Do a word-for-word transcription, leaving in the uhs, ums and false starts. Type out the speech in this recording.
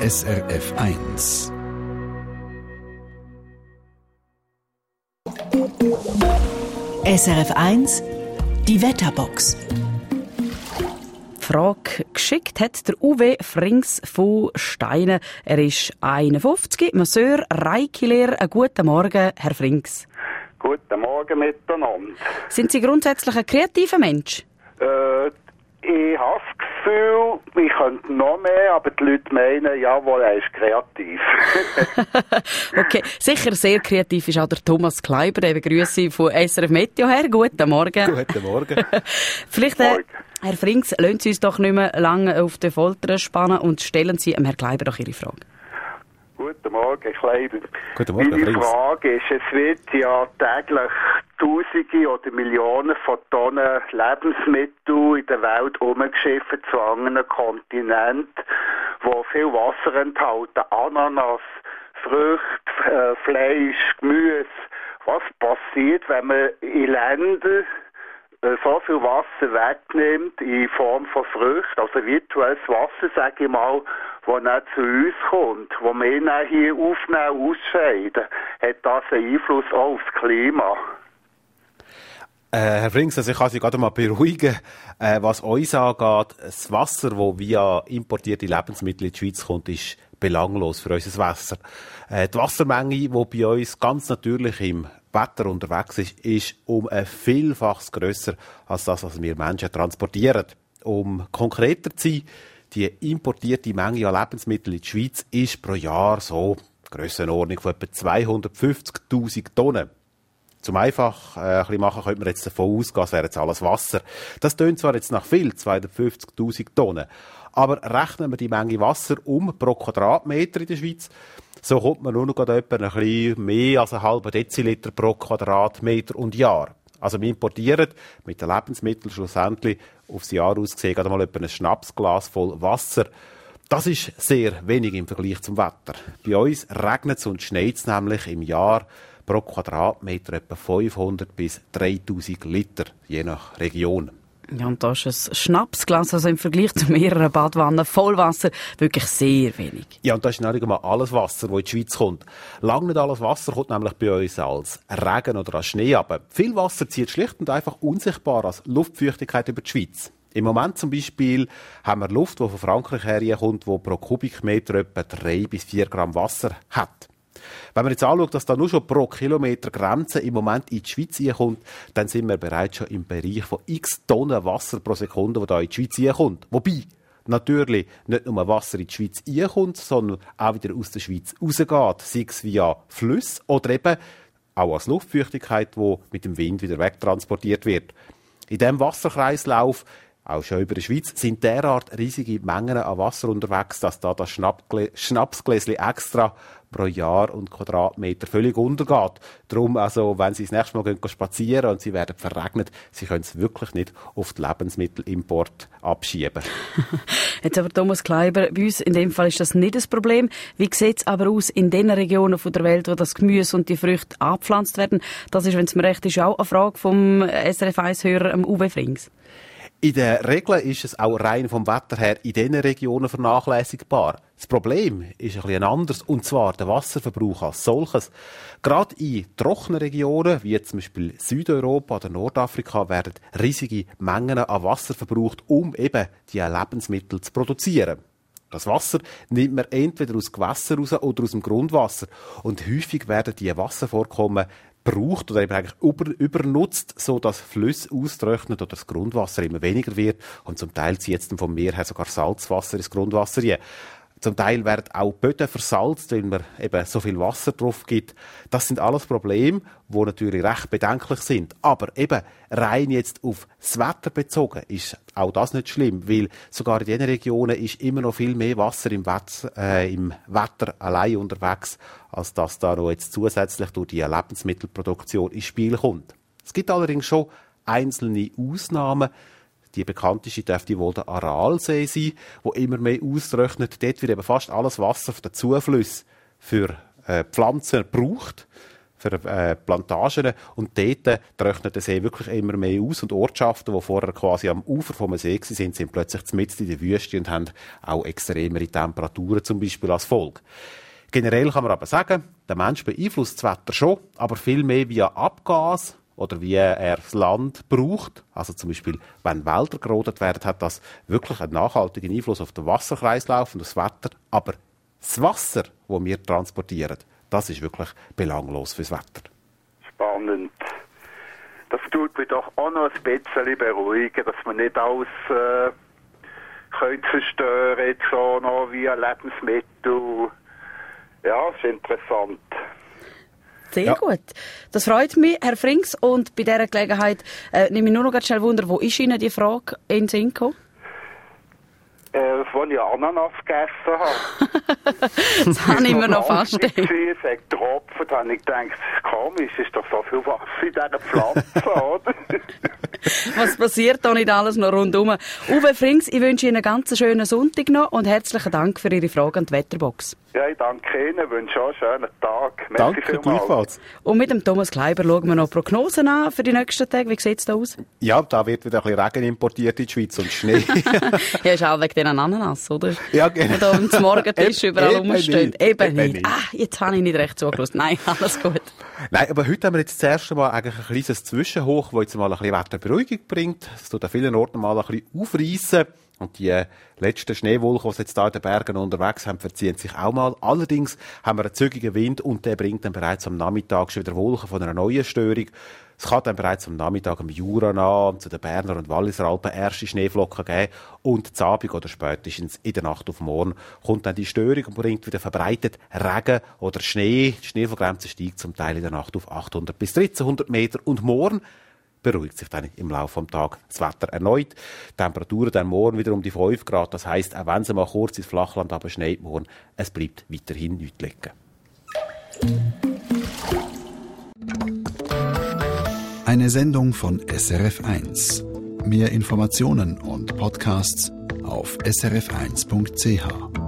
S R F eins. S R F eins, die Wetterbox. Die Frage geschickt hat der Uwe Frings von Steinen. Er ist einundfünfzig, Masseur, Reiki-Lehrer. Einen guten Morgen, Herr Frings. Guten Morgen miteinander. Sind Sie grundsätzlich ein kreativer Mensch? Äh, ich habe das Gefühl, ich könnte noch mehr, aber die Leute meinen, jawohl, er ist kreativ. Okay, sicher sehr kreativ ist auch der Thomas Kleiber. Ich begrüße von S R F Meteo her. Guten Morgen. Guten Morgen. Vielleicht, äh, Herr Frings, lassen Sie uns doch nicht mehr lange auf die Folter spannen und stellen Sie dem Herrn Kleiber doch Ihre Frage. Guten Morgen, Kleiber. Guten Morgen, Meine Frings. Frage ist, es wird ja täglich Tausende oder Millionen von Tonnen Lebensmittel in der Welt umgeschifft zu anderen Kontinenten, die viel Wasser enthalten. Ananas, Früchte, äh, Fleisch, Gemüse. Was passiert, wenn man in Ländern so viel Wasser wegnimmt in Form von Früchten, also virtuelles Wasser, sage ich mal, das nicht zu uns kommt, wo wir dann hier aufnehmen und ausscheiden, hat das einen Einfluss auch aufs Klima? Äh, Herr Frings, also ich kann Sie gerade mal beruhigen, äh, was uns angeht. Das Wasser, das via importierte Lebensmittel in die Schweiz kommt, ist belanglos für unser Wasser. Äh, die Wassermenge, die bei uns ganz natürlich im Wetter unterwegs ist, ist um ein Vielfaches grösser als das, was wir Menschen transportieren. Um konkreter zu sein, die importierte Menge an Lebensmitteln in der Schweiz ist pro Jahr so Grössenordnung von etwa zweihundertfünfzigtausend Tonnen. Zum einfach äh, ein bisschen machen, könnte man jetzt davon ausgehen, es wäre jetzt alles Wasser. Das tönt zwar jetzt nach viel, zweihundertfünfzigtausend Tonnen, aber rechnen wir die Menge Wasser um pro Quadratmeter in der Schweiz, so kommt man nur noch etwa ein bisschen mehr als einen halben Deziliter pro Quadratmeter und Jahr. Also wir importieren mit den Lebensmitteln schlussendlich aufs Jahr ausgesehen gerade mal etwa ein Schnapsglas voll Wasser. Das ist sehr wenig im Vergleich zum Wetter. Bei uns regnet es und schneit es nämlich im Jahr pro Quadratmeter etwa fünfhundert bis dreitausend Liter, je nach Region. Ja, und da ist ein Schnapsglas, also im Vergleich zu mehreren Badwannen voll Wasser, wirklich sehr wenig. Ja, und das ist nicht einmal alles Wasser, das in die Schweiz kommt. Lang nicht alles Wasser kommt nämlich bei uns als Regen oder als Schnee ab. Viel Wasser zieht schlicht und einfach unsichtbar als Luftfeuchtigkeit über die Schweiz. Im Moment zum Beispiel haben wir Luft, die von Frankreich herkommt, die pro Kubikmeter etwa drei bis vier Gramm Wasser hat. Wenn man jetzt anschaut, dass da nur schon pro Kilometer Grenze im Moment in die Schweiz kommt, dann sind wir bereits schon im Bereich von x Tonnen Wasser pro Sekunde, die da in die Schweiz kommt. Wobei natürlich nicht nur Wasser in die Schweiz kommt, sondern auch wieder aus der Schweiz rausgeht, sei es via Flüsse oder eben auch als Luftfeuchtigkeit, die mit dem Wind wieder wegtransportiert wird. In diesem Wasserkreislauf, auch schon über die Schweiz, sind derart riesige Mengen an Wasser unterwegs, dass da das Schnapsgläschen extra pro Jahr und Quadratmeter völlig untergeht. Darum, also, wenn Sie das nächste Mal gehen, spazieren und Sie werden verregnet, Sie können es wirklich nicht auf den Lebensmittelimport abschieben. Jetzt aber Thomas Kleiber, bei uns in dem Fall ist das nicht das Problem. Wie sieht es aber aus in den Regionen der Welt, wo das Gemüse und die Früchte angepflanzt werden? Das ist, wenn es mir recht ist, auch eine Frage vom S R F eins-Hörer Uwe Frings. In der Regel ist es auch rein vom Wetter her in diesen Regionen vernachlässigbar. Das Problem ist ein bisschen anders, und zwar der Wasserverbrauch als solches. Gerade in trockenen Regionen, wie zum Beispiel Südeuropa oder Nordafrika, werden riesige Mengen an Wasser verbraucht, um eben die Lebensmittel zu produzieren. Das Wasser nimmt man entweder aus Gewässern raus oder aus dem Grundwasser. Und häufig werden die Wasservorkommen braucht oder eben eigentlich über, übernutzt, so dass Flüsse austrocknen oder das Grundwasser immer weniger wird. Und zum Teil zieht es dann vom Meer her sogar Salzwasser ins Grundwasser rein. Zum Teil werden auch Böden versalzt, weil man eben so viel Wasser drauf gibt. Das sind alles Probleme, die natürlich recht bedenklich sind. Aber eben rein jetzt auf das Wetter bezogen ist auch das nicht schlimm, weil sogar in diesen Regionen ist immer noch viel mehr Wasser im Wetter, äh, im Wetter allein unterwegs, als dass da noch jetzt zusätzlich durch die Lebensmittelproduktion ins Spiel kommt. Es gibt allerdings schon einzelne Ausnahmen. Die bekannteste dürfte wohl der Aralsee sein, wo immer mehr austrocknet. Dort wird eben fast alles Wasser von den Zuflüssen für äh, Pflanzen gebraucht. für äh, Plantagen. Und dort trocknet der See wirklich immer mehr aus. Und Ortschaften, die vorher quasi am Ufer vom See waren, sind plötzlich mitten in der Wüste und haben auch extremere Temperaturen zum Beispiel als Folge. Generell kann man aber sagen, der Mensch beeinflusst das Wetter schon, aber viel mehr via Abgas oder wie er das Land braucht. Also zum Beispiel, wenn Wälder gerodet werden, hat das wirklich einen nachhaltigen Einfluss auf den Wasserkreislauf und das Wetter. Aber das Wasser, das wir transportieren, das ist wirklich belanglos fürs Wetter. Spannend. Das tut mich doch auch noch ein bisschen beruhigen, dass man nicht alles äh, könnte zerstören, jetzt so noch via Lebensmittel. Ja, das ist interessant. Sehr ja. gut. Das freut mich, Herr Frings. Und bei dieser Gelegenheit äh, nehme ich nur noch ganz schnell Wunder, wo ist Ihnen die Frage in den Sinn gekommen? Äh, als ich Ananas gegessen habe. Das habe ich mir noch fast gedacht. Es hat getropft, da habe ich gedacht, komisch, ist doch so viel Wasser in dieser Pflanze, oder? Was passiert da nicht alles noch rundum? Uwe Frings, ich wünsche Ihnen einen ganz schönen Sonntag noch und herzlichen Dank für Ihre Frage an die Wetterbox. Ja, ich danke Ihnen, wünsche auch einen schönen Tag. Merci Danke, vielmals. gleichfalls. Und mit dem Thomas Kleiber schauen wir noch Prognosen an für die nächsten Tage. Wie sieht es da aus? Ja, da wird wieder ein bisschen Regen importiert in die Schweiz und Schnee. Ja, ist auch wegen den Ananas, oder? Ja, genau. Da am Morgentisch überall Eben rumstehen. nicht. Eben, Eben nicht. nicht. Ah, jetzt habe ich nicht recht zugelassen. Nein, alles gut. Nein, aber heute haben wir jetzt das erste Mal eigentlich ein kleines Zwischenhoch, das jetzt mal ein bisschen Wetterberuhigung bringt. Es tut an vielen Orten mal ein bisschen aufreissen. Und die letzten Schneewolken, die jetzt hier in den Bergen unterwegs haben, verziehen sich auch mal. Allerdings haben wir einen zügigen Wind und der bringt dann bereits am Nachmittag schon wieder Wolken von einer neuen Störung. Es kann dann bereits am Nachmittag am Jura nah und zu den Berner und Walliser Alpen erste Schneeflocken geben. Und am Abend oder spätestens in der Nacht auf morgen kommt dann die Störung und bringt wieder verbreitet Regen oder Schnee. Die Schneefallgrenze steigt zum Teil in der Nacht auf achthundert bis dreizehnhundert Meter. Und morgen beruhigt sich dann im Laufe des Tages das Wetter erneut. Die Temperaturen dann morgen wieder um die fünf Grad. Das heisst, auch wenn es mal kurz ins Flachland aber schneit morgen, es bleibt weiterhin nichts liegen. Eine Sendung von S R F eins. Mehr Informationen und Podcasts auf s r f eins punkt c h.